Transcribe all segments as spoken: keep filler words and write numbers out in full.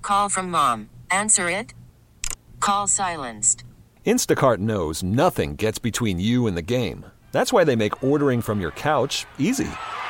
Call from mom. Answer it. Call silenced. Instacart knows nothing gets between you and the game. That's why they make ordering from your couch easy.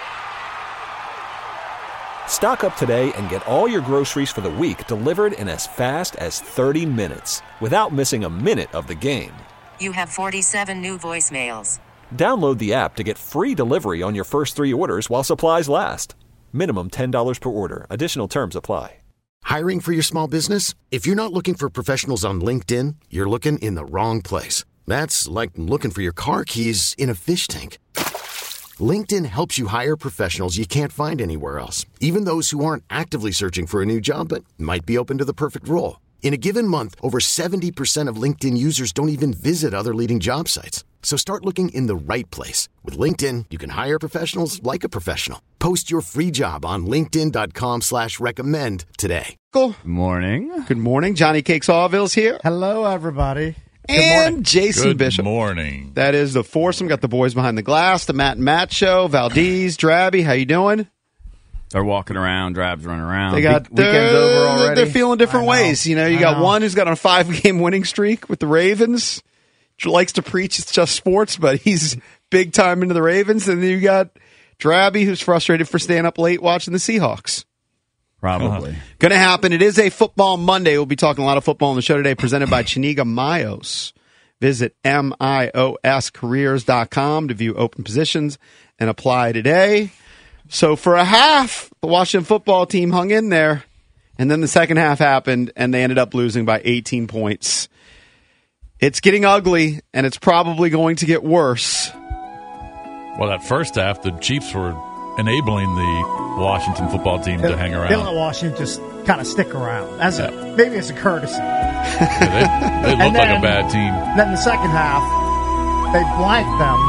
Stock up today and get all your groceries for the week delivered in as fast as thirty minutes without missing a minute of the game. You have forty-seven new voicemails. Download the app to get free delivery on your first three orders while supplies last. Minimum ten dollars per order. Additional terms apply. Hiring for your small business? If you're not looking for professionals on LinkedIn, you're looking in the wrong place. That's like looking for your car keys in a fish tank. LinkedIn helps you hire professionals you can't find anywhere else, even those who aren't actively searching for a new job but might be open to the perfect role. In a given month, over seventy percent of LinkedIn users don't even visit other leading job sites. So start looking in the right place. With LinkedIn, you can hire professionals like a professional. Post your free job on linkedin.com slash recommend today. Good morning. Good morning. Johnny Cakes Allville's here. Hello, everybody. And Jason Bishop. Good morning. That is the foursome. Got the boys behind the glass, the Matt and Matt show. Valdez, Drabby, how you doing? They're walking around, Drab's running around. They got Week- weekend's over already. They're feeling different ways. You know, you I got know. one who's got a five-game winning streak with the Ravens. Likes to preach it's just sports, but he's big time into the Ravens. And then you got Drabby, who's frustrated for staying up late watching the Seahawks. Probably. Uh-huh. Going to happen. It is a football Monday. We'll be talking a lot of football on the show today, presented by Chiniga Mayos. Visit M I O S careers dot com to view open positions and apply today. So for a half, the Washington football team hung in there, and then the second half happened, and they ended up losing by eighteen points. It's getting ugly, and it's probably going to get worse. Well, that first half, the Chiefs were enabling the Washington football team to hang They let around. Washington just kind of stick around. As a, Yeah. maybe as a courtesy. Yeah, they they And looked like then- a bad team. Then the second half, they blanked them,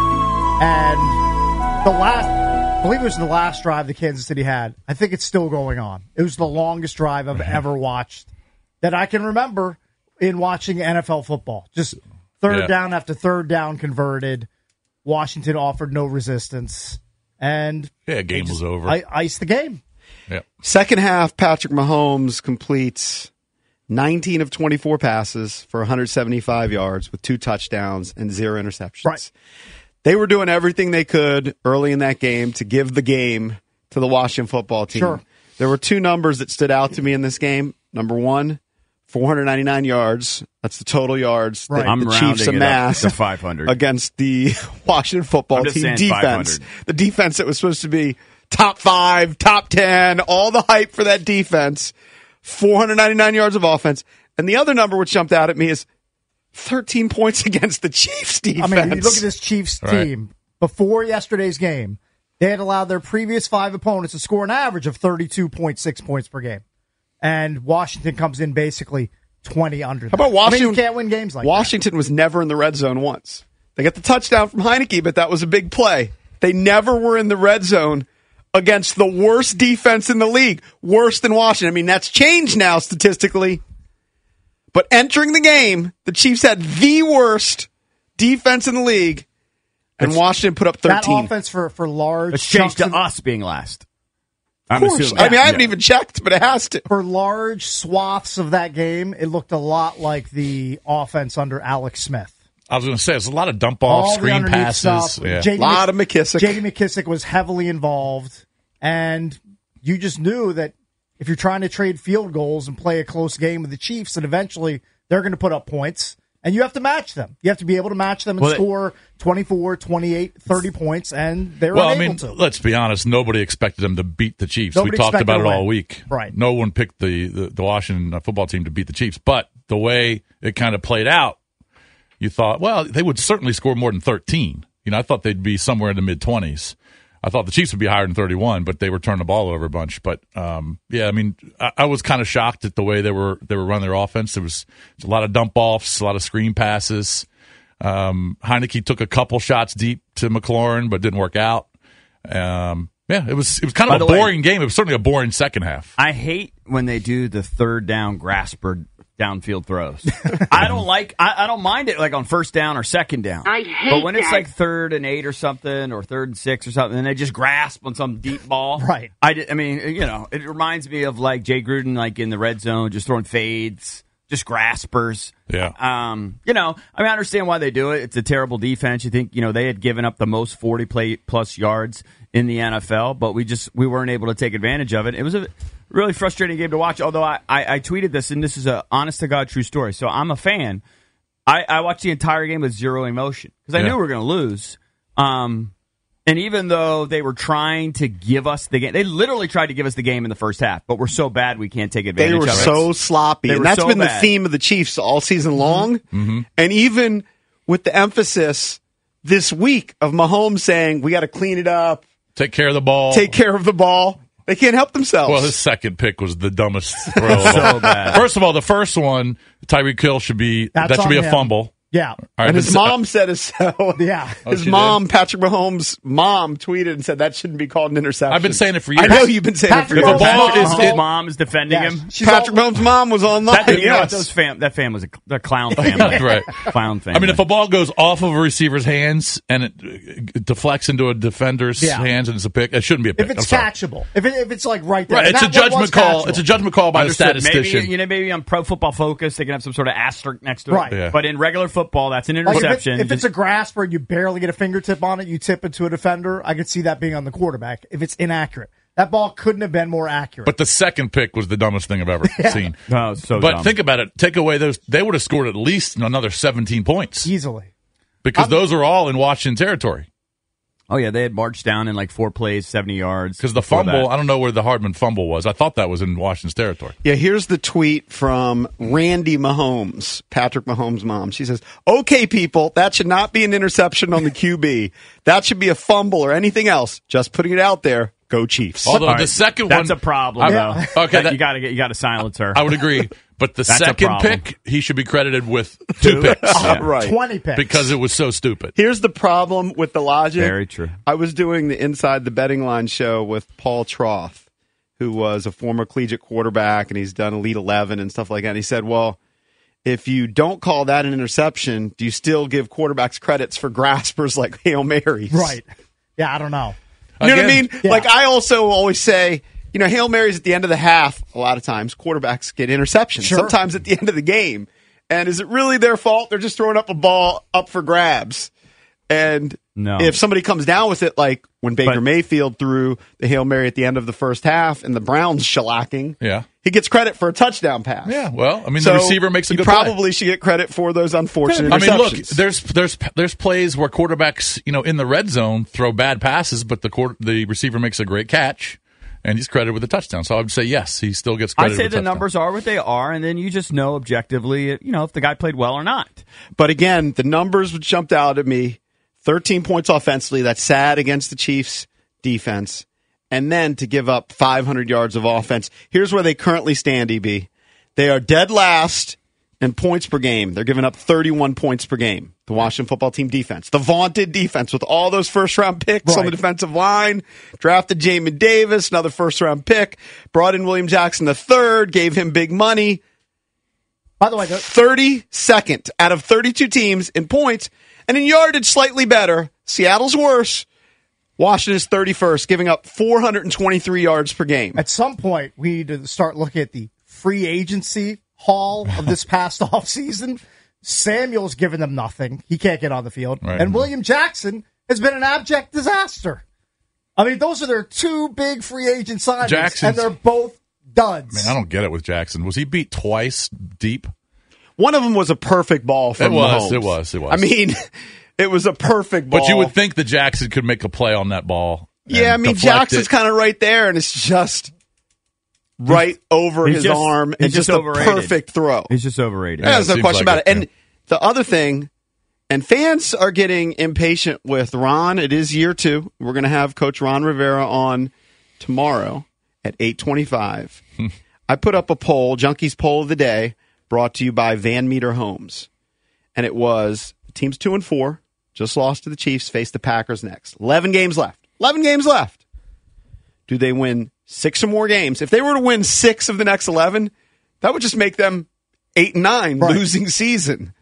and the last, I believe it was the last drive that Kansas City had. I think it's still going on. It was the longest drive I've ever watched that I can remember in watching N F L football. Just third Yeah. down after third down converted. Washington offered no resistance, and Yeah, game was over. I iced the game. Yeah. Second half, Patrick Mahomes completes nineteen of twenty-four passes for one hundred seventy-five yards with two touchdowns and zero interceptions. Right. They were doing everything they could early in that game to give the game to the Washington football team. Sure. There were two numbers that stood out to me in this game. Number one, four hundred ninety-nine yards. That's the total yards Right. that I'm the rounding Chiefs it up amassed to five hundred. against the Washington football I'm just team saying defense. five hundred. The defense that was supposed to be top five, top ten, all the hype for that defense. four hundred ninety-nine yards of offense. And the other number which jumped out at me is thirteen points against the Chiefs defense. I mean, you look at this Chiefs Right. team before yesterday's game. They had allowed their previous five opponents to score an average of thirty-two point six points per game, and Washington comes in basically twenty under. How about Washington? I mean, you can't win games like Washington was never in the red zone once. They got the touchdown from Heineke, but that was a big play. They never were in the red zone against the worst defense in the league, worse than Washington. I mean, that's changed now statistically. But entering the game, the Chiefs had the worst defense in the league, and Washington put up that. thirteen. That offense for for large It's changed chunks to of- us being last. Of I'm course. assuming. I mean, I haven't Yeah. even checked, but it has to. for large swaths of that game. It looked a lot like the offense under Alex Smith. I was going to say, it's a lot of dump off, All the screen underneath passes. stuff. Yeah. J D A lot of McKissick. J D McKissick was heavily involved, and you just knew that if you're trying to trade field goals and play a close game with the Chiefs, that eventually they're going to put up points, and you have to match them. You have to be able to match them and Well, score twenty-four, twenty-eight, thirty points, and they're Well, I unable mean, to. let's be honest. Nobody expected them to beat the Chiefs. Nobody we talked expected about to it all win. week. Right. No one picked the, the, the Washington football team to beat the Chiefs. But the way it kind of played out, you thought, well, they would certainly score more than thirteen. You know, I thought they'd be somewhere in the mid-twenties. I thought the Chiefs would be higher than thirty-one, but they were turning the ball over a bunch. But um, yeah, I mean, I, I was kind of shocked at the way they were they were running their offense. There was a lot of dump offs, a lot of screen passes. Um, Heineke took a couple shots deep to McLaurin, but didn't work out. Um, yeah, it was it was kind By of a the way- boring game. It was certainly a boring second half. I hate when they do the third down grasper downfield throws. I don't like. I, I don't mind it like on first down or second down. I hate But when that. it's like third and eight or something, or third and six or something, and they just grasp on some deep ball, Right. I, di- I mean, you know, it reminds me of like Jay Gruden, like in the red zone, just throwing fades, just graspers. Yeah. Um, you know, I mean, I understand why they do it. It's a terrible defense. You think, you know, they had given up the most forty play plus yards in the N F L, but we just we weren't able to take advantage of it. It was a really frustrating game to watch. Although I, I, I tweeted this, and this is a honest to God true story. So I'm a fan. I, I watched the entire game with zero emotion because I Yeah. knew we were going to lose. Um, and even though they were trying to give us the game, they literally tried to give us the game in the first half, but we're so bad we can't take advantage They were of it. so sloppy. They and were that's so been the bad. theme of the Chiefs all season long. Mm-hmm. And even with the emphasis this week of Mahomes saying, we got to clean it up, Take care of the ball. take care of the ball. They can't help themselves. Well, his second pick was the dumbest throw. of all. So bad. First of all, the first one, Tyreek Hill should be That's that should on be a him. fumble. Yeah. All right, and his this- mom said it so. Yeah. Oh, His she mom, Patrick Mahomes' mom, tweeted and said that shouldn't be called an interception. I've been saying it for years. I know you've been saying Patrick it for If a years. ball Patrick is- Mahomes' it- mom is defending Yeah, him. she's Patrick all- Mahomes' mom was online. That, you know what, yes. those fam- that fam was a, a clown family. That's right. Clown family. I mean, if a ball goes off of a receiver's hands and it, it deflects into a defender's Yeah. hands and it's a pick, it shouldn't be a pick. If it's I'm sorry. catchable, if it, if it's like right there, Right, and it's a that one was judgment call. catchable. It's a judgment call by the Understood. statistician. Maybe, you know, maybe on Pro Football Focus, they can have some sort of asterisk next to it. Right. Yeah. But in regular football, that's an Like if, it, interception. if it's a grasper and you barely get a fingertip on it, you tip it to a defender. I could see that being on the quarterback if it's inaccurate. That ball couldn't have been more accurate. But the second pick was the dumbest thing I've ever seen. Oh, so but dumb. think about it. Take away those, they would have scored at least another seventeen points easily. because I'm- those are all in Washington territory. Oh, yeah, they had marched down in like four plays, seventy yards. Because the before fumble, that. I don't know where the Hardman fumble was. I thought that was in Washington's territory. Yeah, here's the tweet from Randy Mahomes, Patrick Mahomes' mom. She says, okay, people, that should not be an interception on the Q B. That should be a fumble or anything else. Just putting it out there. Go Chiefs. Although All the right, second that's one, a problem, I- though. Okay, That- that- you got to get you got to silence her. I would agree. But the That's a second problem. pick, he should be credited with two picks Yeah. Right. twenty picks. because it was so stupid. Here's the problem with the logic. Very true. I was doing the Inside the Betting Line show with Paul Troth, who was a former collegiate quarterback, and he's done Elite eleven and stuff like that. And he said, well, if you don't call that an interception, do you still give quarterbacks credits for graspers like Hail Marys? right. Yeah, I don't know. You know what I Again, mean? Yeah. Like, I also always say, you know, Hail Marys at the end of the half, a lot of times quarterbacks get interceptions, Sure. sometimes at the end of the game. And is it really their fault? They're just throwing up a ball up for grabs. And No. if somebody comes down with it, like when Baker But- Mayfield threw the Hail Mary at the end of the first half and the Browns shellacking, Yeah. he gets credit for a touchdown pass. Yeah, well, I mean, So the receiver makes a he good probably play. should get credit for those unfortunate I mean, look, interceptions. there's there's there's plays where quarterbacks, you know, in the red zone throw bad passes, but the quarter, the receiver makes a great catch, and he's credited with a touchdown. So I would say yes, he still gets I credit. say with the a touchdown. numbers are what they are, and then you just know objectively, you know, if the guy played well or not. But again, the numbers jumped out at me. thirteen points offensively. That's sad against the Chiefs defense. And then to give up five hundred yards of offense. Here's where they currently stand, E B. They are dead last in points per game. They're giving up thirty-one points per game. The Washington football team defense. The vaunted defense with all those first round picks on the Right. defensive line. Drafted Jamin Davis, another first round pick. Brought in William Jackson the third, gave him big money. By the way, the, thirty-second out of thirty-two teams in points, and in yardage slightly better. Seattle's worse. Washington is thirty-first, giving up four hundred twenty-three yards per game. at some point, we need to start looking at the free agency haul of this past offseason. Samuel's given them nothing. He can't get on the field. Right. And William Jackson has been an abject disaster. I mean, those are their two big free agent signings, Jackson's- and they're both duds. Man, I don't get it with Jackson. Was he beat twice deep? One of them was a perfect ball from It was, Mahomes. it was, it was. I mean, it was a perfect ball. But you would think that Jackson could make a play on that ball. yeah, I and mean, deflect Jackson's it. kind of right there, and it's just right over he's his just- arm, he's and just, just a overrated. perfect throw. He's just overrated. Yeah, Yeah, there's it no seems question like about it. it, And the other thing, and fans are getting impatient with Ron. It is year two. We're going to have Coach Ron Rivera on tomorrow at eight twenty-five. I put up a poll, Junkies poll of the day, brought to you by Van Meter Homes. And it was, teams two and four, just lost to the Chiefs, face the Packers next. eleven games left. eleven games left. Do they win six or more games? If they were to win six of the next eleven, that would just make them eight and nine, Right. losing season.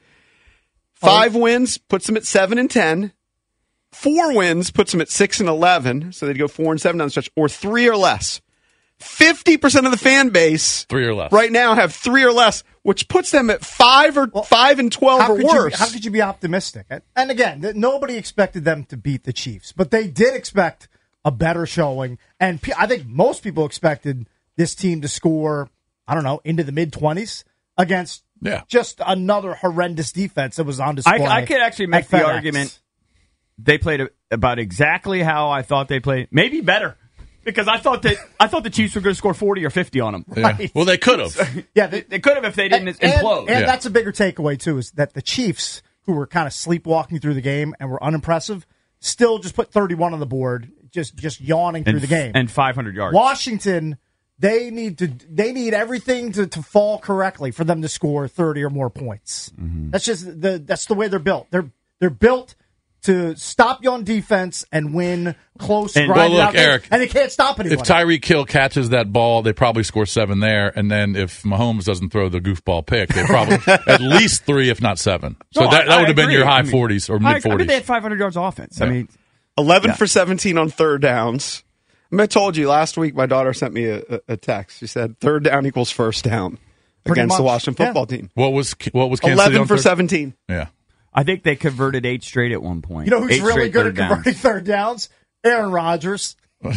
Five Oh. wins puts them at seven and ten. Four wins puts them at six and eleven, so they'd go four and seven down the stretch, or three or less. Fifty percent of the fan base Three or less. right now have three or less, which puts them at five or Well, five and twelve How or could, worse. you, how could you be optimistic? And, and again, th- nobody expected them to beat the Chiefs, but they did expect a better showing. And pe- I think most people expected this team to score, I don't know, into the mid-twenties against Yeah. just another horrendous defense that was on display. I, I could actually make at the FedEx. argument they played about exactly how I thought they played, maybe better, because I thought that I thought the Chiefs were going to score forty or fifty on them. Yeah. Well, they could have. Yeah, They, they, they could have if they didn't and, implode. And, and Yeah. that's a bigger takeaway, too, is that the Chiefs, who were kind of sleepwalking through the game and were unimpressive, still just put thirty-one on the board, just just yawning through and, the game. and five hundred yards. Washington, they need to they need everything to, to fall correctly for them to score thirty or more points. Mm-hmm. That's just the that's the way they're built. They're they're built to stop you on defense and win close, And- grinded Well, look, out games, Eric, and they can't stop anyone. If Tyreek Hill catches that ball, they probably score seven there. And then if Mahomes doesn't throw the goofball pick, they probably at least three, if not seven. So No, that, that I- would have I been your agree. high I mean, forties or I, mid I mean, forties. they had five hundred yards offense. I Yeah. mean, eleven Yeah. for seventeen on third downs. I, mean, I told you last week, my daughter sent me a, a- a text. She said third down equals first down Pretty against the much, Washington yeah. football team. What was what was Kansas City eleven on for third? seventeen. Yeah. I think they converted eight straight at one point. you know who's Eight really straight good at third downs. converting third downs? Aaron Rodgers.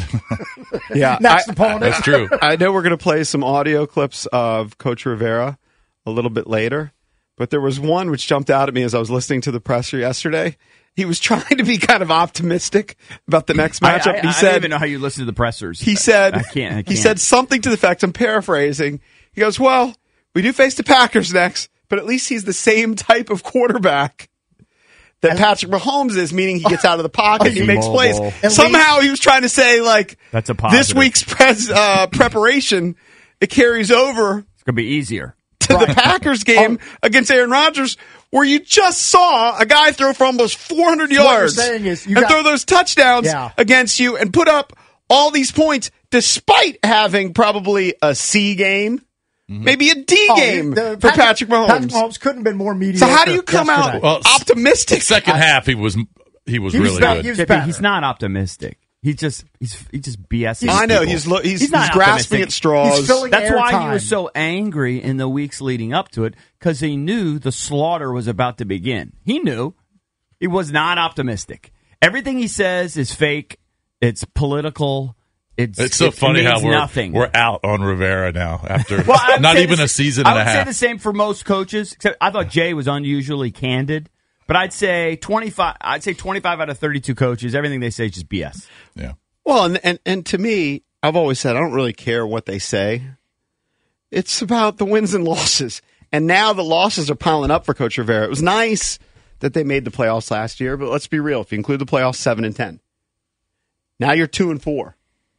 Yeah, Next I- opponent. That's true. I know we're going to play some audio clips of Coach Rivera a little bit later, but there was one which jumped out at me as I was listening to the presser yesterday. He was trying to be kind of optimistic about the next I, matchup. I, he I said, don't even know how you listen to the pressers. He said, I can't. I He can't. said something to the effect. I'm paraphrasing. He goes, "Well, we do face the Packers next, but at least he's the same type of quarterback that Patrick Mahomes is, meaning he gets out of the pocket, and he makes plays." Mobile. Somehow he was trying to say, like, That's a this positive. week's pres- uh, preparation it carries over It's going to be easier. to the Packers game against Aaron Rodgers, where you just saw a guy throw for almost four hundred So what you're yards saying is you and got- throw those touchdowns Yeah. against you and put up all these points despite having probably a C game, maybe a D Oh, game the- for Patrick Mahomes. Patrick Mahomes couldn't have been more mediocre. So how do you come yesterday. out Well, optimistic? Second half, he was he was He was really not- good. he was J P, better. he's not optimistic. He's just he's he's just BSing. I know people. he's lo- he's, he's, not grasping optimistic. at straws. He's filling That's why airtime. he was so angry in the weeks leading up to it, because he knew the slaughter was about to begin. He knew. He was not optimistic. Everything he says is fake. It's political. It's It's so it funny means how we're nothing. we're out on Rivera now after Well, I would not say even the- a season I and a would say half. the same for most coaches. Except I thought Jay was unusually candid, but I'd say twenty-five. I'd say twenty-five out of thirty-two coaches. Everything they say is just B S. Yeah. Well, and, and and to me, I've always said I don't really care what they say. It's about the wins and losses. And now the losses are piling up for Coach Rivera. It was nice that they made the playoffs last year, but let's be real. If you include the playoffs, seven and ten. Now you're two and four.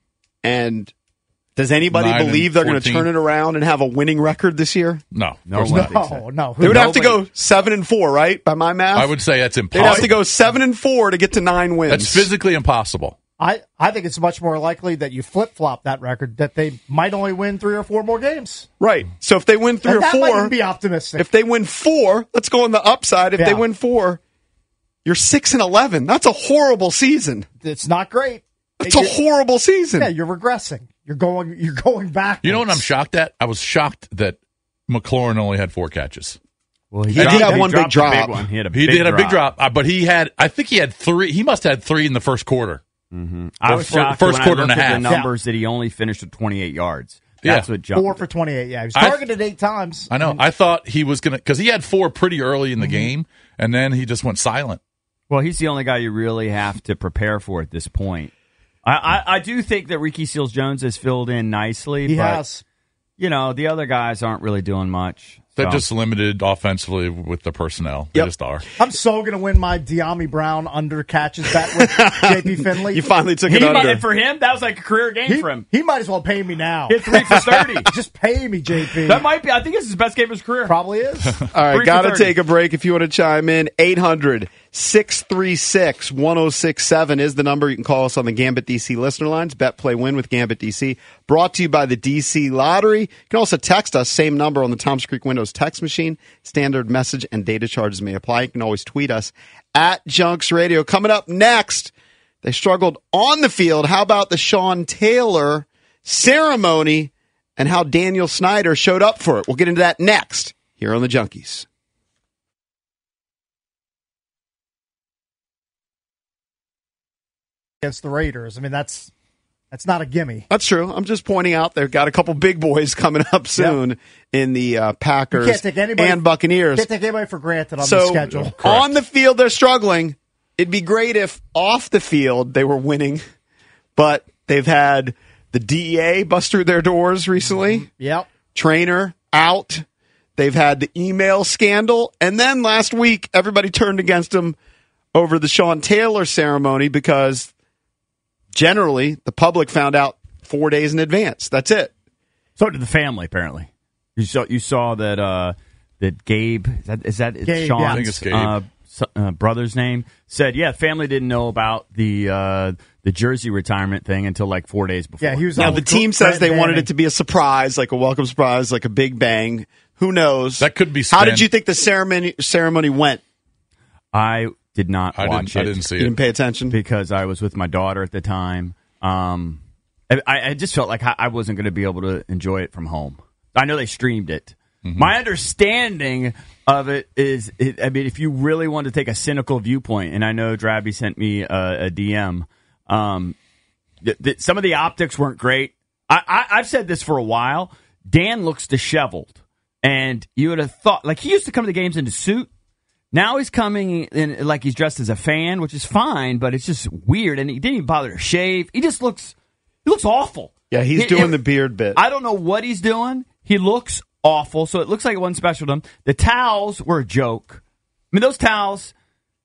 And does anybody Nine and believe they're going to fourteen. turn it around and have a winning record this year? No, of No course one not. thinks that. No, no. They would have to Nobody- go seven and four, right? By my math, I would say that's they'd impossible. have to go seven and four to get to nine wins. That's physically impossible. I, I think it's much more likely that you flip flop that record, that they might only win three or four more games. Right. So if they win three And or that might four, even be optimistic. if they win four, let's go on the upside. If Yeah. they win four, you're six and eleven. That's a horrible season. It's not great. That's a You're- horrible season. Yeah, you're regressing. You're going. You're going back. You know what I'm shocked at? I was shocked that McLaurin only had four catches. Well, he, He did dropped- have he one big dropped a drop. one. He had a He big did a big drop, uh, but he had. I think he had three. He must have had three in the first quarter. I was Fir- shocked first when quarter I and a looked at half. the numbers that he only finished with twenty-eight yards. That's Yeah. what jumped. Four for twenty-eight. Yeah, he was I- targeted eight times. I know. I thought he was gonna because he had four pretty early in the game, and then he just went silent. Well, he's the only guy you really have to prepare for at this point. I, I, I do think that Ricky Seals-Jones has filled in nicely. He but, has. You know, the other guys aren't really doing much. They're so. just limited offensively with the personnel. They Yep. just are. I'm so going to win my De'Ami Brown under catches bet with J P Finley. You finally took He it might, under. and for him, that was like a career game he, for him. he might as well pay me now. Hit three for thirty. Just pay me, J P. That might be. I think it's his best game of his career. Probably is. All right, Three got for to thirty. take a break. If you want to chime in, eight hundred six three six, one oh six seven is the number. You can call us on the Gambit D C listener lines. Bet, play, win with Gambit D C. Brought to you by the D C Lottery. You can also text us, same number on the Toms Creek Windows text machine. Standard message and data charges may apply. You can always tweet us at Junks Radio. Coming up next, they struggled on the field. How about the Sean Taylor ceremony and how Daniel Snyder showed up for it? We'll get into that next here on the Junkies. Against the Raiders. I mean, that's that's not a gimme. That's true. I'm just pointing out they've got a couple big boys coming up soon yep. in the uh, Packers can't take anybody, and Buccaneers. Can't take anybody for granted on so, the schedule. Correct. On the field, they're struggling. It'd be great if off the field they were winning, but they've had the D E A bust through their doors recently. Mm-hmm. Yep. Trainer out. They've had the email scandal. And then last week, everybody turned against them over the Sean Taylor ceremony because generally the public found out four days in advance. That's it. So did the family, apparently. You saw you saw that uh, that Gabe, is that, is that Gabe, Sean's yeah. I think it's Gabe. Uh, uh, brother's name, said, yeah, family didn't know about the uh, the jersey retirement thing until like four days before. Yeah, he was now, on the with team Grant says they Manning. wanted it to be a surprise, like a welcome surprise, like a big bang. Who knows? That could be How spent. did you think the ceremony ceremony went? I did not I watch didn't, it. I didn't see You it. didn't pay attention? Because I was with my daughter at the time. Um, I, I just felt like I wasn't going to be able to enjoy it from home. I know they streamed it. Mm-hmm. My understanding of it is, it, I mean, if you really want to take a cynical viewpoint, and I know Drabby sent me a, a D M, um, th- th- some of the optics weren't great. I, I, I've said this for a while. Dan looks disheveled, and you would have thought, like, he used to come to the games in a suit. Now he's coming in like he's dressed as a fan, which is fine, but it's just weird. And he didn't even bother to shave. He just looks, he looks awful. Yeah, he's He- doing it- the beard bit. I don't know what he's doing. He looks awful, so it looks like it wasn't special to him. The towels were a joke. I mean, those towels,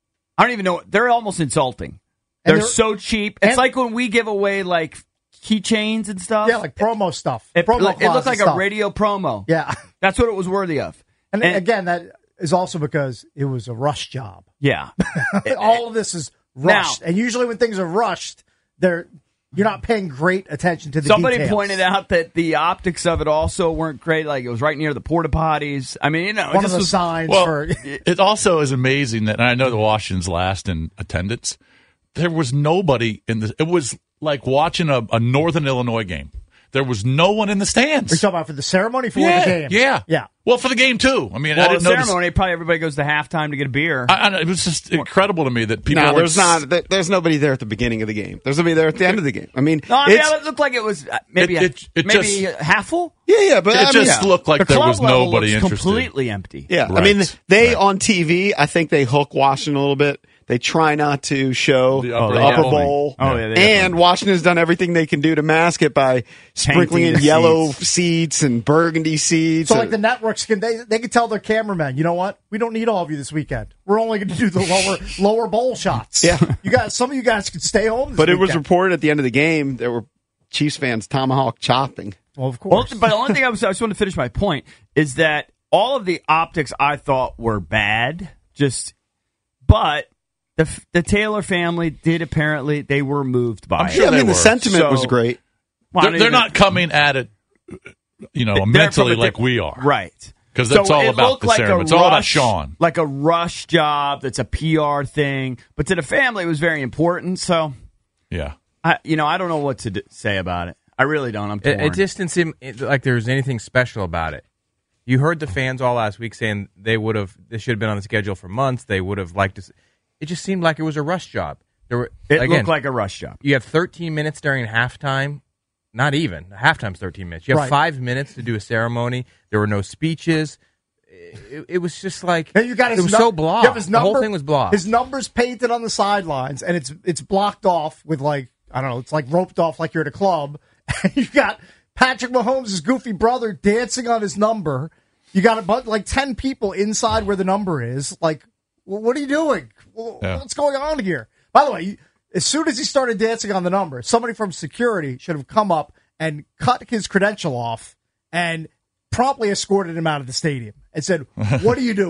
I don't even know. They're almost insulting. They're, they're- so cheap. It's and- like when we give away, like, keychains and stuff. Yeah, like promo stuff. It, promo it looked closet like stuff. a radio promo. Yeah. That's what it was worthy of. And, And- again, that is also because it was a rush job. Yeah. All of this is rushed. Now- and usually when things are rushed, they're you're not paying great attention to the Somebody details. pointed out that the optics of it also weren't great. Like, it was right near the porta potties. I mean, you know, it One of just the was, signs Well, for it also is amazing that, and I know the Washington's last in attendance, there was nobody in the, it was like watching a, a Northern Illinois game. There was no one in the stands. Are you talking about for the ceremony for yeah, the game? yeah. Yeah. Well, for the game, too. I mean, well, I didn't the notice. ceremony, probably everybody goes to halftime to get a beer. I, I, it was just incredible to me that people no, were there's not. there- There's nobody there at the beginning of the game. There's nobody there at the end of the game. I mean, no, I mean, it's, it looked like it was uh, maybe It- a- it- it maybe just- half full. yeah, yeah, but It I mean, just yeah. looked like The there club was level nobody looks interested. completely empty. Yeah, I Right. mean, they Right. on T V, I think they hook Washington a little bit. They try not to show The the upper upper, Oh, they definitely- bowl. oh, yeah, they and definitely- Washington's done everything they can do to mask it by sprinkling Painting in the yellow seats. seats. and burgundy seats. So like the networks can they they can tell their cameramen, you know what? We don't need all of you this weekend. We're only going to do the lower lower bowl shots. Yeah. You guys, some of you guys can stay home. This but it was weekend. reported at the end of the game there were Chiefs fans tomahawk chopping. well, of Well, course. but the only thing I was, I just want to finish my point is that all of the optics I thought were bad. Just, but the the Taylor family did apparently they were moved by I'm it. sure Yeah, I they mean the were. sentiment So- was great. Well, I They're, don't they're even- not coming at it, you know, they're mentally from a like di- we are. right? 'Cause that's So all it about looked the like a ceremony. It's all about rush- Sean. like a rush job. That's a P R thing, but to the family it was very important. So, Yeah. I, you know, I don't know what to d- say about it. I really don't. I'm torn. It, it just didn't seem it- like there was anything special about it. You heard the fans all last week saying they would have, this should have been on the schedule for months. They would have liked to. s- It just seemed like it was a rush job. There were it again, looked like a rush job. you have thirteen minutes during halftime. Not even halftime's thirteen minutes. You have Right. five minutes to do a ceremony. There were no speeches. It, it was just like Hey, you got his it was nu- so blah. you have his the whole number- thing was blah. His numbers painted on the sidelines, and it's it's blocked off with like I don't know. It's like roped off like you're at a club. And you got Patrick Mahomes' goofy brother dancing on his number. You got about like ten people inside where the number is. Like, well, what are you doing? Well, Yeah. What's going on here? By the way, you, as soon as he started dancing on the number, somebody from security should have come up and cut his credential off and promptly escorted him out of the stadium and said, "What are you doing?"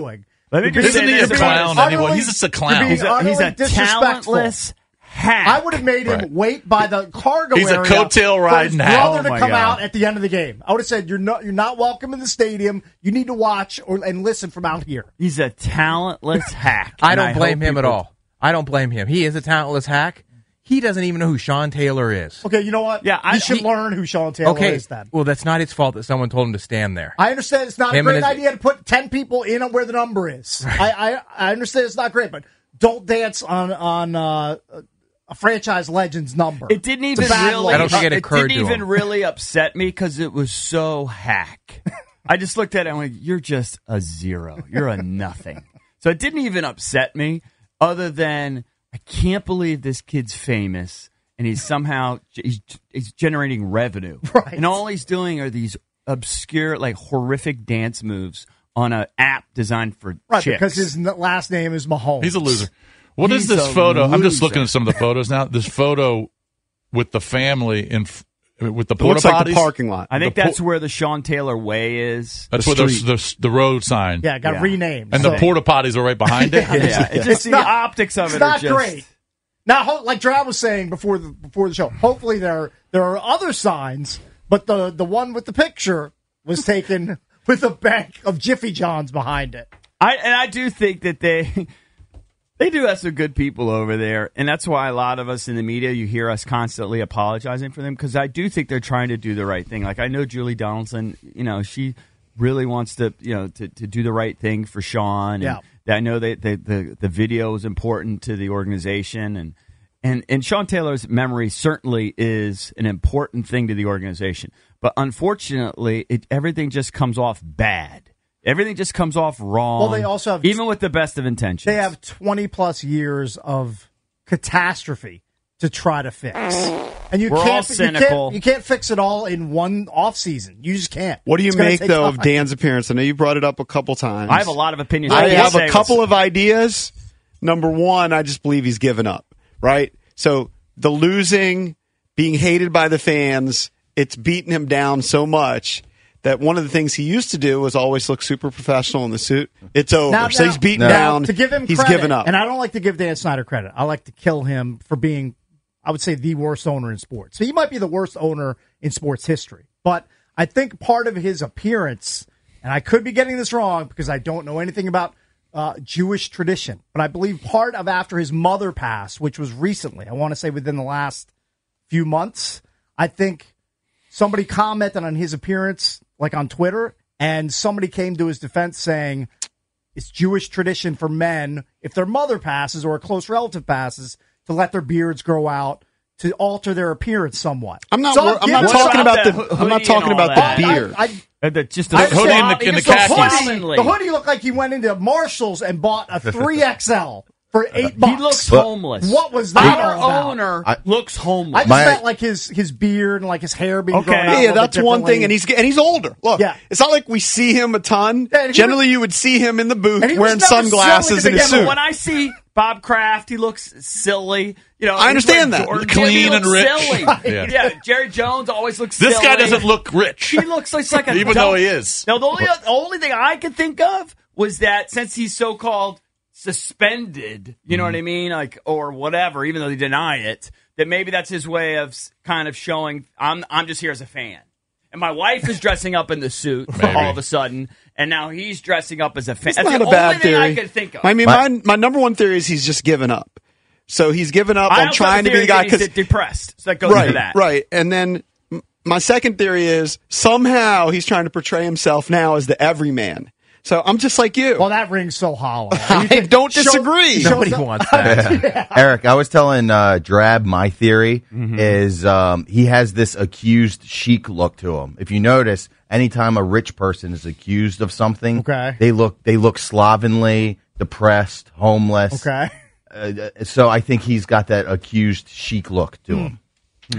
Let me just Isn't say he a this clown about- anyway? He's just a clown. You're being He's a, he's a utterly disrespectful. talentless hack. I would have made him Right. wait by the cargo He's a area coattail for riding his hack. brother Oh, to my come God. out at the end of the game. I would have said, "You're not, you're not welcome in the stadium. You need to watch or and listen from out here." He's a talentless hack. I and don't blame hope him at people- all. I don't blame him. He is a talentless hack. He doesn't even know who Sean Taylor is. Okay, you know what? Yeah, I- you should he- learn who Sean Taylor Okay, is. Then well, that's not his fault that someone told him to stand there. I understand it's not Him a and great his- idea to put ten people in where the number is. I, I I understand it's not great, but don't dance on on uh, a franchise legend's number. It didn't even It's a bad really. look. I don't think it occurred didn't to even him. really upset me because it was so hack. I just looked at it and went, "You're just a zero. You're a nothing." So it didn't even upset me, other than I can't believe this kid's famous and he's somehow he's, he's generating revenue, Right. and all he's doing are these obscure, like horrific dance moves on an app designed for right chicks. because his n- last name is Mahomes. He's a loser. What is He's this a photo? I'm just loser. looking at some of the photos now. This photo with the family in f- with the It porta looks like the potties. parking lot. I think the po- that's where the Sean Taylor Way is. That's the where the, street. the the road sign. Yeah, it got Yeah. renamed. And So- the porta potties are right behind it. Yeah, it's just It's the not- optics of It's it are not just great. Now, ho- like Drab was saying before the before the show, hopefully there there are other signs, but the the one with the picture was taken with a bank of Jiffy Johns behind it. I and I do think that they they do have some good people over there, and that's why a lot of us in the media, you hear us constantly apologizing for them, because I do think they're trying to do the right thing. Like, I know Julie Donaldson, you know, she really wants to, you know, to, to do the right thing for Sean. And Yeah. I know that the, the the video is important to the organization, and and and Sean Taylor's memory certainly is an important thing to the organization. But unfortunately, it, everything just comes off bad. Everything just comes off wrong. Well, they also have- even with the best of intentions. They have twenty plus years of catastrophe to try to fix, and you We're all can't you cynical. can't you can't fix it all in one off season. You just can't. What do you It's gonna make take though of time. Dan's appearance? I know you brought it up a couple times. I have a lot of opinions. I All have say a was- couple of ideas. Number one, I just believe he's given up. Right. So the losing, being hated by the fans, it's beaten him down so much that one of the things he used to do was always look super professional in the suit. It's over. Now- so now- he's beaten now, down. To give him he's credit, given up. and I don't like to give Dan Snyder credit. I like to kill him for being, I would say, the worst owner in sports. So he might be the worst owner in sports history. But I think part of his appearance, and I could be getting this wrong because I don't know anything about uh, Jewish tradition, but I believe part of after his mother passed, which was recently, I want to say within the last few months, I think somebody commented on his appearance, like on Twitter, and somebody came to his defense saying it's Jewish tradition for men, if their mother passes or a close relative passes, to let their beards grow out to alter their appearance somewhat. I'm not. So wor- I'm give not him- talking about about the the. hoodie I'm not and talking all about that? the I- beard. I- Uh, the- just I the hoodie understand. and the- and the The hoodie- khakis. The hoodie looked like he went into Marshalls and bought a three X L for eight bucks. He looks But- homeless. What was that Our all about? owner I- looks I homeless. just My- meant like his his beard and like his hair being Okay. grown out. a Yeah, little that's bit one thing, differently. and he's and he's older. Look, Yeah. it's not like we see him a ton. Yeah, and he Generally, was- you would see him in the booth and he was wearing never sunglasses silly to and his begin with. suit. When I see Bob Kraft, he looks silly. You know, I understand he's that. wearing Jordan. Clean He and looks rich. Silly. Yeah. yeah, Jerry Jones always looks This silly. guy doesn't look rich. He looks like, like a Even dumb- though he is. No, the only, the only thing I could think of was that since he's so-called suspended, you know what I mean, like or whatever, even though they deny it, that maybe that's his way of s- kind of showing I'm I'm just here as a fan. And my wife is dressing up in the suit Maybe. all of a sudden, and now he's dressing up as a fan. It's That's not the a bad only thing theory. I could think of. I mean, My- my my number one theory is he's just given up. So he's given up I on also trying have to a be the guy theory that because he's depressed. So that goes right, into that. right. And then m- my second theory is somehow he's trying to portray himself now as the everyman. So I'm just like you. Well, that rings so hollow. I don't Show- disagree. shows Nobody up- wants that. Eric, I was telling uh, Drab my theory Mm-hmm. is um, he has this accused chic look to him. If you notice, anytime a rich person is accused of something, Okay. they look they look slovenly, depressed, homeless. Okay. Uh, so I think he's got that accused chic look to him.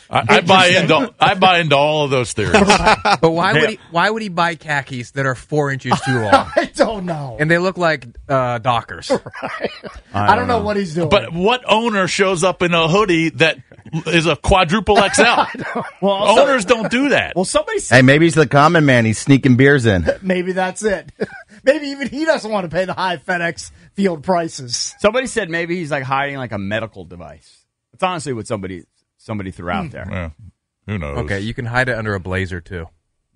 I, I buy into I buy into all of those theories. But why Yeah. would he? Why would he buy khakis that are four inches too long I don't know. and they look like uh, Dockers? I don't know what he's doing. But what owner shows up in a hoodie that is a quadruple X L? Well, also- Owners don't do that. Well, somebody said Hey, maybe he's the common man. He's sneaking beers in. maybe that's it. Maybe even he doesn't want to pay the high FedEx Field prices. somebody said maybe he's like hiding like a medical device. It's honestly what somebody somebody threw out there. Yeah, who knows? Okay, you can hide it under a blazer too.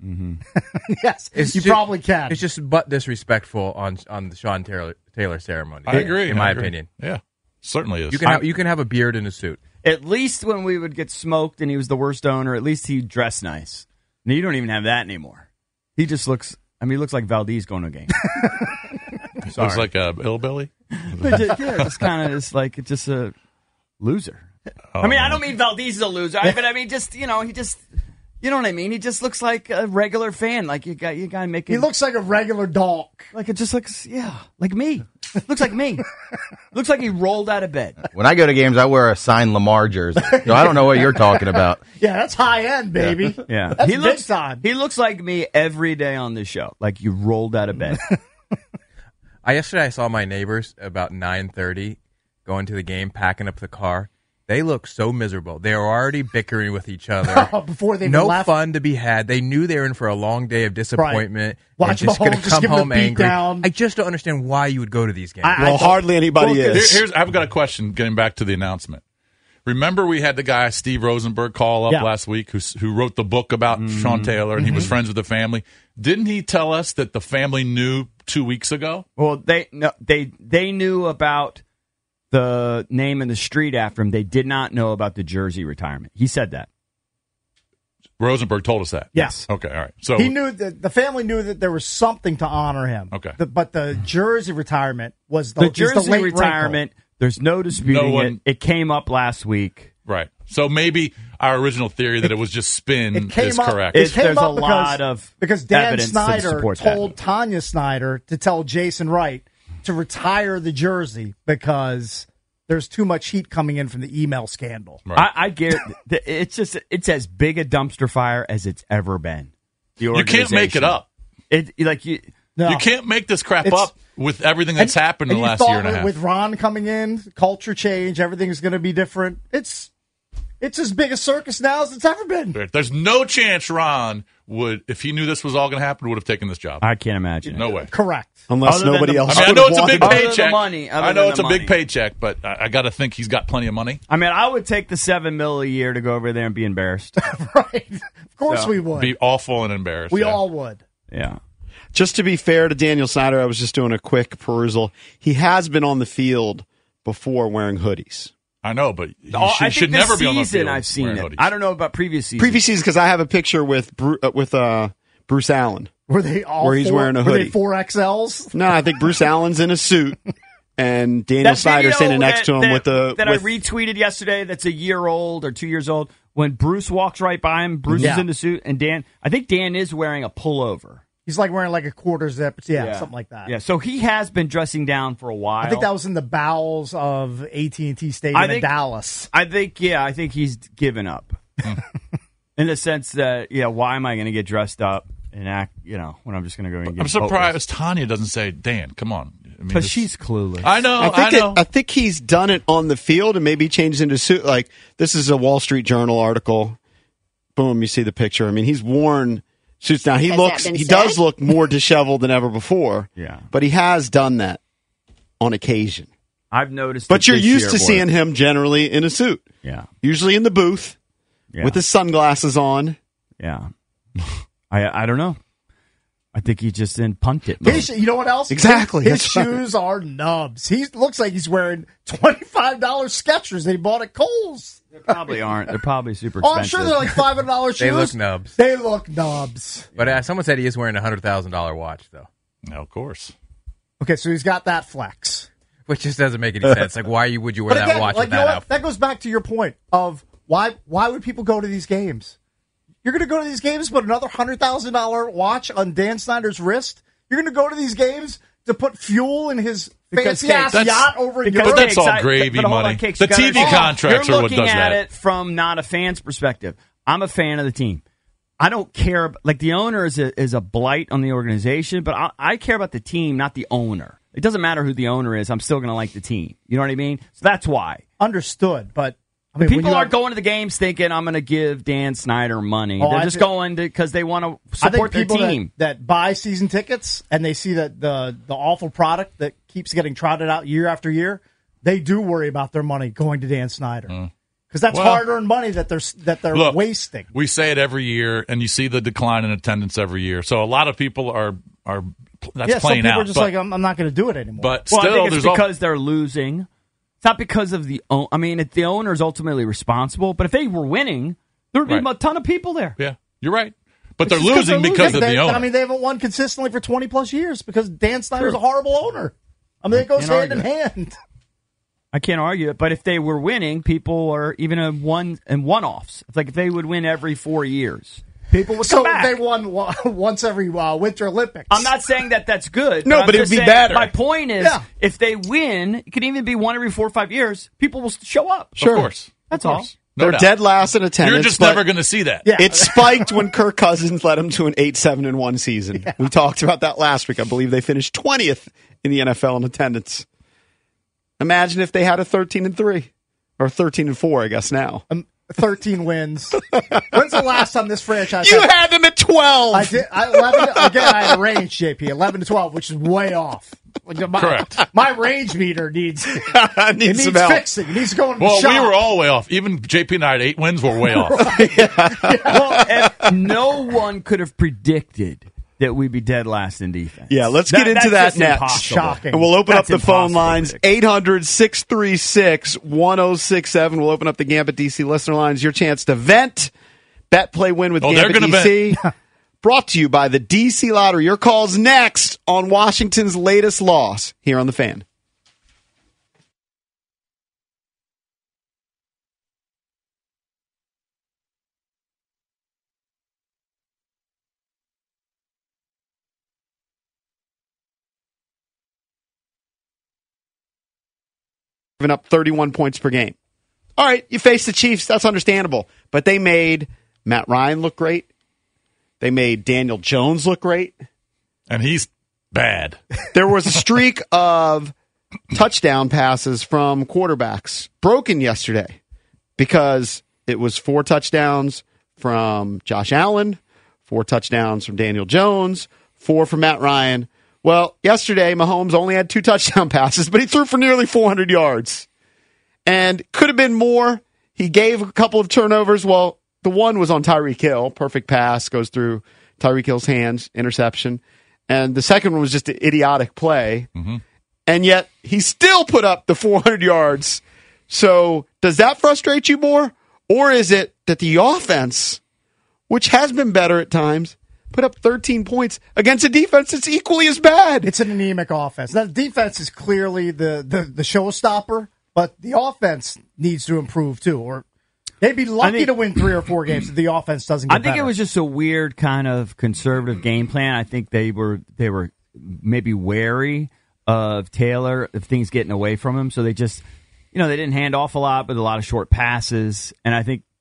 Yes, It's you ju- probably can. It's just but disrespectful on on the Sean Taylor Taylor ceremony. I agree. In I my agree. opinion, Yeah, certainly is. you can have, you can have a beard in a suit. At least when we would get smoked and he was the worst owner, at least he dressed nice. Now, you don't even have that anymore. He just looks. I mean, he looks like Valdez going to a game. Sorry. Looks like a hillbilly. But just, yeah, just kind of is like just a loser. I mean, I don't mean Valdez is a loser, but I mean just you know he just you know what I mean. He just looks like a regular fan. Like you got you got to make it. he looks like a regular dog. like it just looks yeah like me. Looks like me. Looks like he rolled out of bed. When I go to games, I wear a signed Lamar jersey. So I don't know what you're talking about. Yeah, that's high end, baby. Yeah, That's he big looks time. he looks like me every day on this show. Like you rolled out of bed. I yesterday I saw my neighbors about nine thirty going to the game, packing up the car. They look so miserable. They are already bickering with each other. Before they no left. fun to be had. They knew they were in for a long day of disappointment. Watch and just going Mahomes to just come give them home a beat angry. down. I just don't understand why you would go to these games. I- Well, thought- hardly anybody Well, is. Here- here's I've got a question. Getting back to the announcement. Remember, we had the guy Steve Rosenberg call up Yeah. last week, who who wrote the book about Sean Taylor, and he was friends with the family. Didn't he tell us that the family knew two weeks ago? Well, they no, they they knew about the name and the street after him. They did not know about the jersey retirement. He said that. Rosenberg told us that. Yes. Okay. All right. So He knew that the family knew that there was something to honor him. Okay. The- but the jersey retirement was the, The is jersey late retirement. There's no disputing No one- it. It came up last week. right. So maybe our original theory that it was just spin It came is up. correct. It It's- came there's up a because, lot of because Dan evidence to Snyder support that. told Tanya Snyder to tell Jason Wright to retire the jersey because there's too much heat coming in from the email scandal. Right. I, I get it. It's just it's as big a dumpster fire as it's ever been. The You can't make it organization. up. It like you. No. You can't make this crap It's- up with everything that's And- happened in and the you last thought year and a with- half. With Ron coming in, culture change, everything's going to be different. It's it's as big a circus now as it's ever been. There's no chance Ron would, if he knew this was all going to happen, would have taken this job. I can't imagine. No way. Correct. Unless Other than nobody the- else. I mean, I would know have it's a big wanted Other it. than the paycheck. money, other I know than it's the a big money. paycheck, but I, I got to think he's got plenty of money. I mean, I would take the seven mil a year to go over there and be embarrassed. Right. Of course So, we would. Be awful and embarrassed. we yeah. all would. Yeah. Just to be fair to Daniel Snyder, I was just doing a quick perusal. He has been on the field before wearing hoodies. I know, but he Oh, should, I should think this never be on the season field. I've seen wearing it. hoodies. I don't know about previous seasons. Previous seasons, because I have a picture with Bru- uh, with uh, Bruce Allen. Were they all Where he's four, wearing a Were hoodie. they four X Ls? No, I think Bruce Allen's in a suit, and Daniel That Snyder video standing next to him that, with the that with, I retweeted yesterday. That's a year old or two years old. When Bruce walks right by him, Bruce Yeah. is in the suit, and Dan. I think Dan is wearing a pullover. He's like wearing like a quarter zip. Yeah, something like that. Yeah, so he has been dressing down for a while. I think that was in the bowels of A T and T Stadium I in think- Dallas. I think, yeah, I think he's given up. In the sense that, yeah, why am I going to get dressed up and act, you know, when I'm just going to go and get I'm surprised Tanya doesn't say, Dan, come on. I mean, Because this- she's clueless. I know, I I, think know. it, I think he's done it on the field and maybe changed into suit. Like this is a Wall Street Journal article. Boom, you see the picture. I mean, he's worn suits now. He Has looks, that been he said? does look more disheveled than ever before. Yeah. but he has done that on occasion. I've noticed But it you're this used year to more. seeing him generally in a suit, Yeah. usually in the booth Yeah. with his sunglasses on. Yeah. I I don't know. I think he's just in punt it mode. His, you know what else? Exactly, His that's right. shoes are nubs. He looks like he's wearing twenty-five dollars Skechers that he bought at Kohl's. They probably aren't. They're probably super Oh, expensive. I'm sure they're like five hundred dollars shoes. They look nubs. They look nubs. But uh, someone said he is wearing a hundred thousand dollar watch though, no, of course. Okay, so he's got that flex. which just doesn't make any sense. Like, why you would you wear But that again, watch like, with you know that what? outfit? That goes back to your point of why why would people go to these games? You're going to go to these games, put another one hundred thousand dollars watch on Dan Snyder's wrist? You're going to go to these games to put fuel in his fancy Cakes- ass that's- yacht over in because Europe. But that's Cakes, all I- gravy but hold on, money. Cakes, The you gotta T V understand. contracts You're are what looking does at that. it from not a fan's perspective. I'm a fan of the team. I don't care. ab- Like the owner is a, is a blight on the organization, but I, I care about the team, not the owner. It doesn't matter who the owner is. I'm still going to like the team. You know what I mean? So that's why. Understood, but I mean, when People you aren't have- going to the games thinking I'm going to give Dan Snyder money. Oh, They're I just thi- going because they want to I think support their people team. that, that buy season tickets and they see that the the awful product that keeps getting trotted out year after year, they do worry about their money going to Dan Snyder because that's Well, hard earned money that they're that they're Look, wasting. We say it every year, and you see the decline in attendance every year. So a lot of people are are that's yeah, some playing people out. are just but, like, I'm, I'm not going to do it anymore. but Well, still, I think it's there's all, because they're losing. It's not because of the. own- I mean, if the owner is ultimately responsible, but if they were winning, there would be Right. a ton of people there. yeah, you're right. But It's they're just 'cause losing because losing. of the They- owner. I mean, they haven't won consistently for twenty plus years because Dan Snyder's True. a horrible owner. I mean, it goes Can't hand in argue hand. I can't argue it, but if they were winning, people are even a one and one offs. It's like if they would win every four years, people would So come back. they won wa- once every uh, Winter Olympics. I'm not saying that that's good. No, I'm but it just would be saying- better. My point is, Yeah. if they win, it could even be one every four or five years. People will show up. Of course, That's of all. course. No They're doubt. dead last in attendance. You're just but never going to see that. Yeah. It spiked when Kirk Cousins led them to an eight seven and one season. We talked about that last week. I believe they finished twentieth in the N F L in attendance. Imagine if they had a thirteen and three or thirteen and four, I guess now. Um, thirteen wins. When's the last time this franchise? You had them at twelve. I did. I, eleven. Again, I had a range, J P. Eleven to twelve, which is way off. My, Correct. My range meter needs Needs it needs some help. fixing. It needs to go in the Well, shop. we were all way off. Even J P and I had eight wins. We're way off. Well, if no one could have predicted that we'd be dead last in defense. Yeah, let's That- get into that's that just next. impossible. Shocking. And we'll open That's up the phone impossible to lines, predict. eight hundred, six three six, one oh six seven. We'll open up the Gambit D C listener lines. Your chance to vent, bet, play, win with Oh, they're Gambit gonna D C. Brought to you by the D C Lottery. Your call's next on Washington's latest loss here on The Fan. Giving up thirty-one points per game. All right, you face the Chiefs. That's understandable. But they made Matt Ryan look great. They made Daniel Jones look great. And he's bad. There was a streak of touchdown passes from quarterbacks broken yesterday because it was four touchdowns from Josh Allen, four touchdowns from Daniel Jones, four from Matt Ryan. Well, yesterday, Mahomes only had two touchdown passes, but he threw for nearly four hundred yards. And could have been more. He gave a couple of turnovers. Well, the one was on Tyreek Hill. Perfect pass, goes through Tyreek Hill's hands, interception. And the second one was just an idiotic play. Mm-hmm. And yet, he still put up the four hundred yards. So, does that frustrate you more? Or is it that the offense, which has been better at times, put up thirteen points against a defense that's equally as bad? It's an anemic offense. Now, the defense is clearly the, the, the showstopper, but the offense needs to improve too. Or they'd be lucky think- to win three or four games if the offense doesn't get I think better. it was just a weird kind of conservative game plan. I think they were they were maybe wary of Taylor if things getting away from him, so they just you know they didn't hand off a lot, but a lot of short passes. And I think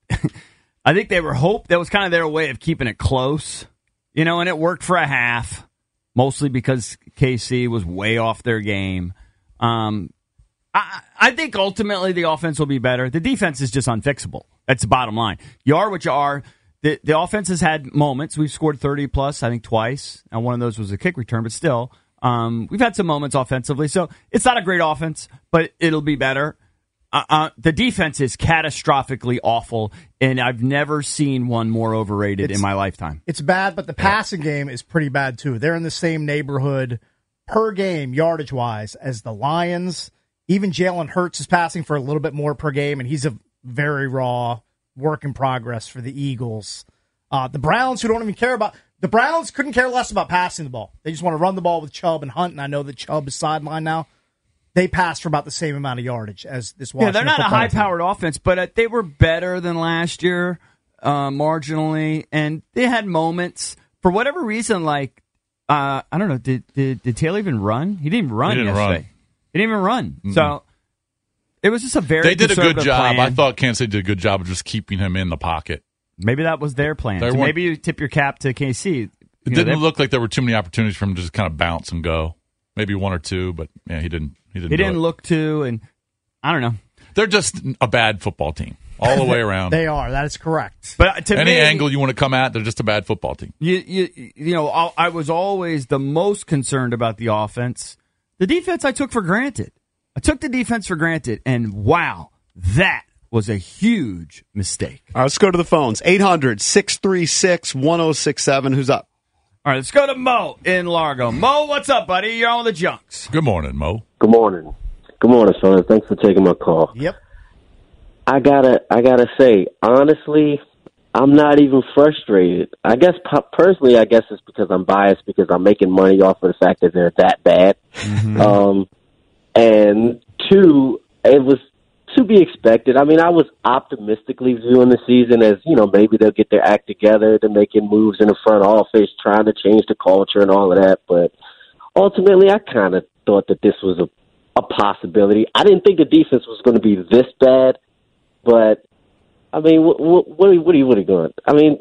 I think they were hope that was kind of their way of keeping it close, you know. And it worked for a half, mostly because K C was way off their game. Um, I, I think ultimately the offense will be better. The defense is just unfixable. That's the bottom line. You are what you are. The, the offense has had moments. We've scored thirty plus, I think, twice. And one of those was a kick return, but still, um, we've had some moments offensively. So it's not a great offense, but it'll be better. Uh, uh, the defense is catastrophically awful, and I've never seen one more overrated It's- in my lifetime. It's bad, but the passing game is pretty bad too. They're in the same neighborhood per game, yardage wise, as the Lions. Even Jalen Hurts is passing for a little bit more per game, and he's a very raw work in progress for the Eagles. Uh, the Browns, who don't even care about the Browns, couldn't care less about passing the ball. They just want to run the ball with Chubb and Hunt, and I know that Chubb is sidelined now. They passed for about the same amount of yardage as this Washington Yeah, they're not a football team. high-powered offense, but uh, they were better than last year, uh, marginally, and they had moments. For whatever reason, like, uh, I don't know, did, did did Taylor even run? He didn't run He didn't yesterday. run. He didn't even run. Mm-hmm. So it was just a very They did a good job. plan. I thought Kansas City did a good job of just keeping him in the pocket. Maybe that was their plan. So maybe you tip your cap to K C. You It know, didn't they- look like there were too many opportunities for him to just kind of bounce and go. Maybe one or two, but yeah, he didn't. He didn't. He do didn't it. look to, and I don't know. They're just a bad football team all the way around. They are. That is correct. But to Any me, angle you want to come at, they're just a bad football team. You, you, you know, I, I was always the most concerned about the offense. The defense I took for granted. I took the defense for granted, and wow, that was a huge mistake. All right, let's go to the phones. eight hundred, six three six, one oh six seven. Who's up? All right, let's go to Mo in Largo. Mo, what's up, buddy? You're on the Junks. Good morning, Mo. Good morning. Good morning, son. Thanks for taking my call. Yep. I gotta, I gotta say, honestly, I'm not even frustrated. I guess p- personally, I guess it's because I'm biased because I'm making money off of the fact that they're that bad. Mm-hmm. Um, and two, it was to be expected. I mean, I was optimistically viewing the season as, you know, maybe they'll get their act together. They're making moves in the front office, trying to change the culture and all of that. But ultimately, I kind of thought that this was a, a possibility. I didn't think the defense was going to be this bad, but I mean, what, what, what, are, what are you, what are you doing? I mean,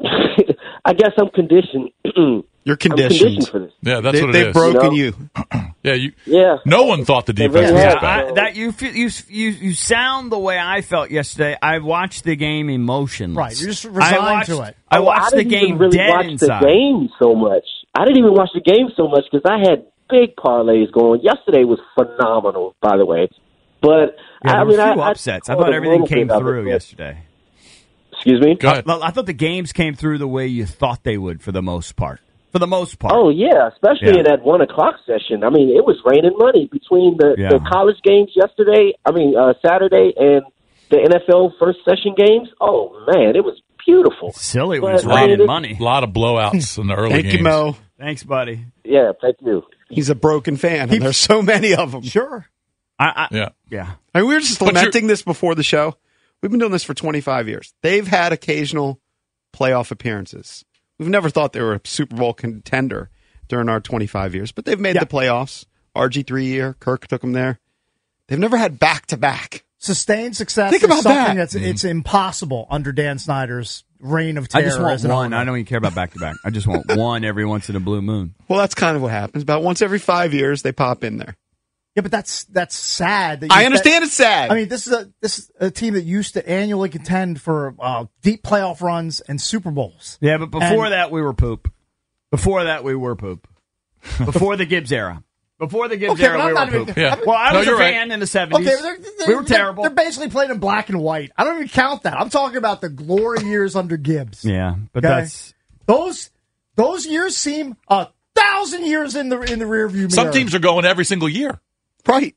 I guess I'm conditioned. You're conditioned. I'm conditioned for this. Yeah, that's they, what it they've is. broken You you. yeah, you. Yeah. No one thought the They defense really was have. that bad. I, that you, feel, you you you sound the way I felt yesterday. I watched the game emotionless. Right, you're just resigned I watched, to it. I Oh, watched I the didn't game even really dead watch inside. the game so much. I didn't even watch the game so much because I had big parlays going. Yesterday was phenomenal, by the way. But Yeah, there I were mean, a few I, upsets. I, I thought caught a everything little came bit of it, through but- yesterday. Excuse me. Go ahead. I, I thought the games came through the way you thought they would for the most part. For the most part. Oh yeah, especially Yeah. in that one o'clock session. I mean, it was raining money between the, Yeah. the college games yesterday. I mean, uh, Saturday and the N F L first session games. Oh man, it was beautiful. Silly But, when it's I mean, raining it- money. A lot of blowouts in the early Thank games. you, Mo. Thanks, buddy. Yeah, thank you. He's a broken fan, and there's so many of them. Sure. I, I, Yeah. yeah. I mean, we were just But lamenting this before the show. We've been doing this for twenty-five years. They've had occasional playoff appearances. We've never thought they were a Super Bowl contender during our twenty-five years, but they've made Yeah. the playoffs. R G three year, Kirk took them there. They've never had back-to-back. Sustained success Think is about something that. that's it's impossible under Dan Snyder's reign of I terror. just want as an one. owner. I don't even care about back to back. I just want one every once in a blue moon. Well, that's kind of what happens. About once every five years, they pop in there. Yeah, but that's that's sad. That you, I understand it's sad. I mean, this is a this is a team that used to annually contend for uh, deep playoff runs and Super Bowls. Yeah, but before And- that, we were poop. Before that, we were poop. Before the Gibbs era. Before the Gibbs Okay, era, but I'm we not were even- poop. Yeah. Well, I No, was a you're right. fan in the seventies. Okay, they're, they're, we were they're- terrible. They're basically playing in black and white. I don't even count that. I'm talking about the glory years under Gibbs. yeah, but Okay? that's Those those years seem a thousand years in the in the rearview mirror. Some teams are going every single year. right.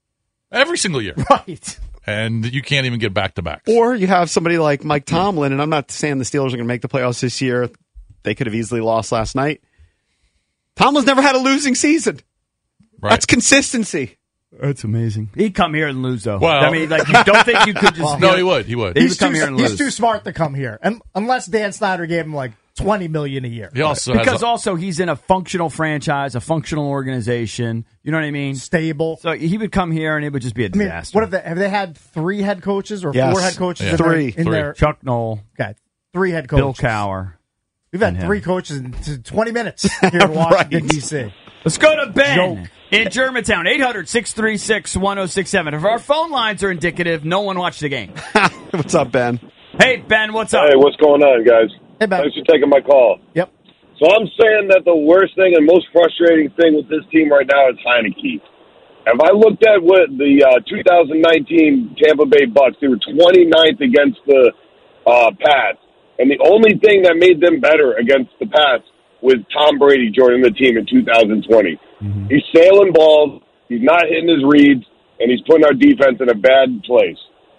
Every single year. right. And you can't even get back to back. Or you have somebody like Mike Tomlin, and I'm not saying the Steelers are going to make the playoffs this year. They could have easily lost last night. Tomlin's never had a losing season. Right. That's consistency. that's amazing. He'd come here and lose, though. Well- I mean, like, you don't think you could just. No, he would. He would. He He's would come too, here and he's lose. too smart to come here, and unless Dan Snyder gave him like twenty million a year. He also Because has a, also he's in a functional franchise, a functional organization. You know what I mean? Stable. So he would come here and it would just be a I mean, disaster. what have they have they had three head coaches or Yes. four head coaches? Yeah. in their- Three. in Three. their Chuck Knoll, okay, three head Bill coaches. Cowher. We've had and him. three coaches in t- twenty minutes here in Washington Right. D C. Let's go to Ben Joke. in Germantown, eight hundred, six three six, one oh six seven. If our phone lines are indicative, no one watched the game. What's up, Ben? Hey, Ben, what's up? Hey, what's going on, guys? Hey, Ben. Thanks for taking my call. Yep. So I'm saying that the worst thing and most frustrating thing with this team right now is Heineke. If I looked at what the uh, two thousand nineteen Tampa Bay Bucks, they were twenty-ninth against the uh, Pats, and the only thing that made them better against the Pats was Tom Brady joining the team in two thousand twenty. Mm-hmm. He's sailing balls, he's not hitting his reads, and he's putting our defense in a bad place.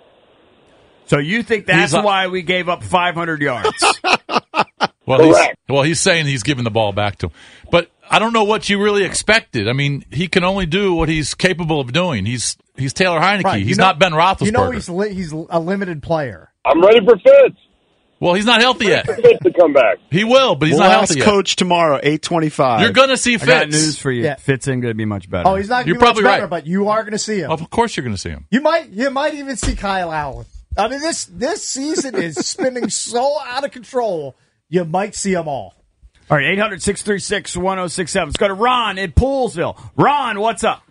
So you think that's He's a- why we gave up five hundred yards? well, he's, Correct. well, he's saying he's giving the ball back to him. But I don't know what you really expected. I mean, he can only do what he's capable of doing. He's he's Taylor Heineke. Right. You He's know- not Ben Roethlisberger. You know he's li- he's a limited player. I'm ready for Fitz. Well, he's not healthy yet. Fitz to come back. He will, but he's we'll not ask healthy yet. Coach tomorrow, eight twenty-five. You're going to see I Fitz. got news for you. Yeah. Fitz ain't going to be much better. Oh, he's not going You're to be much probably better, right. but you are going to see him. Of course, you're going to see him. You might, you might even see Kyle Allen. I mean, this this season is spinning so out of control. You might see them all. All right, eight hundred, six three six, one oh six seven. Let's go to Ron in Poolsville. Ron, what's up?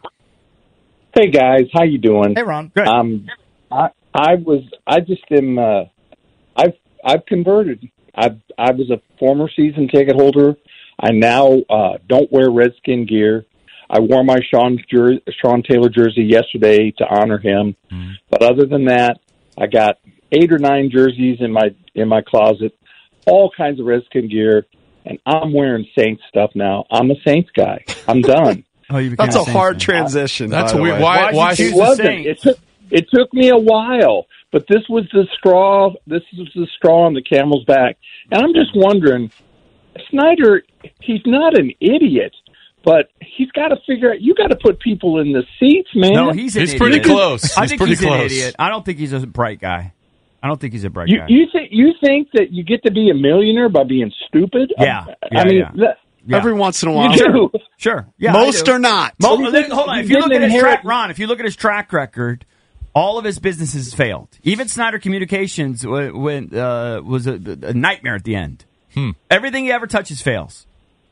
Hey guys, how you doing? Hey, Ron. Good. Um, I I was I just am uh, I've I've converted. I I was a former season ticket holder. I now uh, don't wear Redskin gear. I wore my Sean jer- Sean Taylor jersey yesterday to honor him. Mm. But other than that, I got eight or nine jerseys in my in my closet, all kinds of Redskin gear, and I'm wearing Saints stuff now. I'm a Saints guy. I'm done. Oh, you became That's a Saints hard fan. transition. That's by the weird. way. Why? Why'd you Why? choose It the wasn't. Saints? It took it took me a while, but this was the straw. This was the straw on the camel's back, and I'm just wondering, Snyder. He's not an idiot, but he's got to figure out. You got to put people in the seats, man. No, he's an He's idiot. pretty close. I He's think pretty he's close. an idiot. I don't think he's a bright guy. I don't think he's a bright You guy. you think you think that you get to be a millionaire by being stupid? Yeah. I, Yeah, I mean, yeah. that, Yeah. Every once in a you while. do. Sure. Yeah, Most I do. are not. Mo- You then, didn't- hold on. If you you look at didn't his inherit- track, Ron, if you look at his track record, all of his businesses failed. Even Snyder Communications w- when, uh, was a, a nightmare at the end. Hmm. Everything he ever touches fails.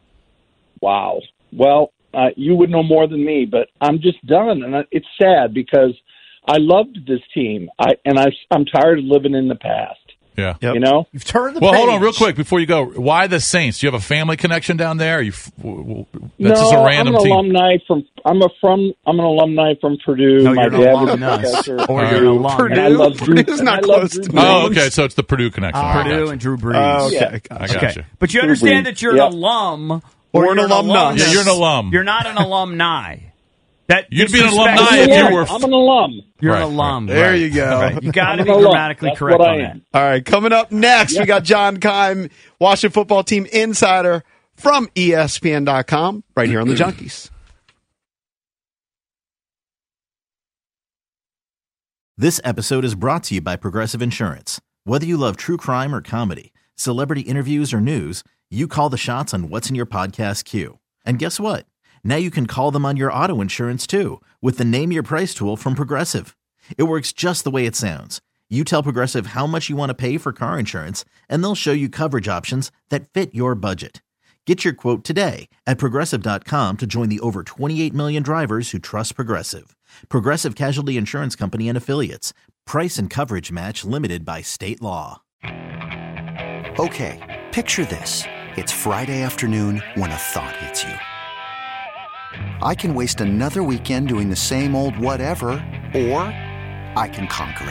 Wow. Well, uh, you would know more than me, but I'm just done, and I, it's sad because I loved this team, I and I, I'm tired of living in the past. Yeah. Yep. You know. You've turned the Well, page. hold on real quick before you go. Why the Saints? Do you have a family connection down there? Are you, f- w- w- that's no, just a random I'm an team. alumni from. I'm a from. I'm an alumni from Purdue. No, My you're an dad was a alumnus. professor. Or at you're an Purdue, alum. and I love Drew. Purdue's and not I love close Drew to Brees. me. Oh, okay. So it's the Purdue connection. I Purdue got and you. Drew Brees. Oh, okay. Yeah. I got Okay. you. But you Drew understand Brees. that you're Yep. an alum Or or an you're an alumnus. alumnus. Yeah, you're an alum. You're not an alumni. That You'd be an disrespects- alumni I'm if an you alum. were- I'm an alum. You're Right, an alum. right. There right. you go. Right. You got I'm to an be alum. grammatically That's correct what I on am. that. All right, coming up next, we got John Keim, Washington Football Team insider from E S P N dot com, right here on the Junkies. This episode is brought to you by Progressive Insurance. Whether you love true crime or comedy, celebrity interviews or news, you call the shots on what's in your podcast queue. And guess what? Now you can call them on your auto insurance too with the Name Your Price tool from Progressive. It works just the way it sounds. You tell Progressive how much you want to pay for car insurance, and they'll show you coverage options that fit your budget. Get your quote today at Progressive dot com to join the over twenty-eight million drivers who trust Progressive. Progressive Casualty Insurance Company and Affiliates. Price and coverage match limited by state law. Okay, picture this. It's Friday afternoon when a thought hits you. I can waste another weekend doing the same old whatever, or I can conquer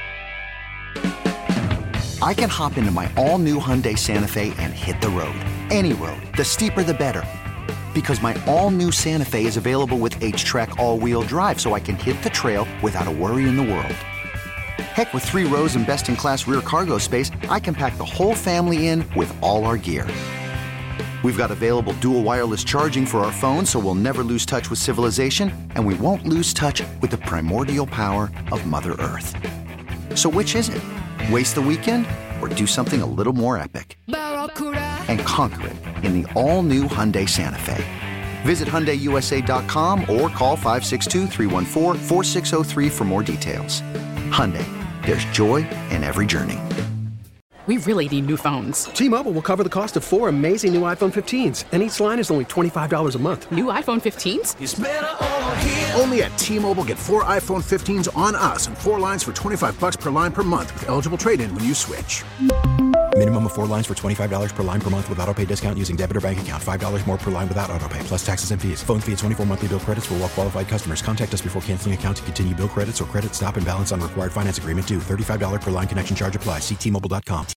it. I can hop into my all-new Hyundai Santa Fe and hit the road. Any road. The steeper, the better. Because my all-new Santa Fe is available with H-Track all-wheel drive, so I can hit the trail without a worry in the world. Heck, with three rows and best-in-class rear cargo space, I can pack the whole family in with all our gear. We've got available dual wireless charging for our phones, so we'll never lose touch with civilization, and we won't lose touch with the primordial power of Mother Earth. So which is it? Waste the weekend or do something a little more epic? And conquer it in the all-new Hyundai Santa Fe. Visit Hyundai U S A dot com or call five six two, three one four, four six zero three for more details. Hyundai, there's joy in every journey. We really need new phones. T-Mobile will cover the cost of four amazing new iPhone fifteens, and each line is only twenty-five dollars a month. New iPhone fifteens? It's better over here. Only at T-Mobile, get four iPhone fifteens on us and four lines for twenty-five bucks per line per month with eligible trade-in when you switch. Minimum of four lines for twenty-five dollars per line per month with autopay discount using debit or bank account. five dollars more per line without autopay, plus taxes and fees. Phone fee at twenty-four monthly bill credits for well-qualified customers. Contact us before canceling account to continue bill credits or credit stop and balance on required finance agreement due. thirty-five dollars per line connection charge applies. See T Mobile dot com.